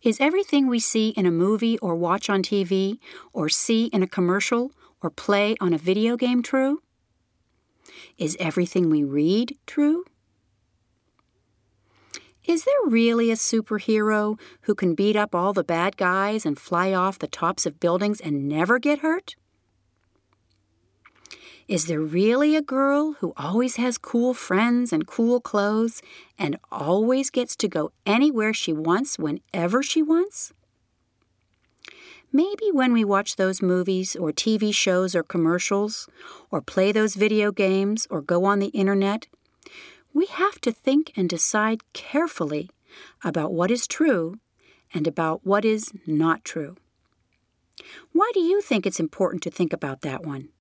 Is everything we see in a movie or watch on TV or see in a commercial or play on a video game true? Is everything we read true? Is there really a superhero who can beat up all the bad guys and fly off the tops of buildings and never get hurt? Is there really a girl who always has cool friends and cool clothes and always gets to go anywhere she wants whenever she wants? Maybe when we watch those movies or TV shows or commercials or play those video games or go on the internet, we have to think and decide carefully about what is true and about what is not true. Why do you think it's important to think about that one?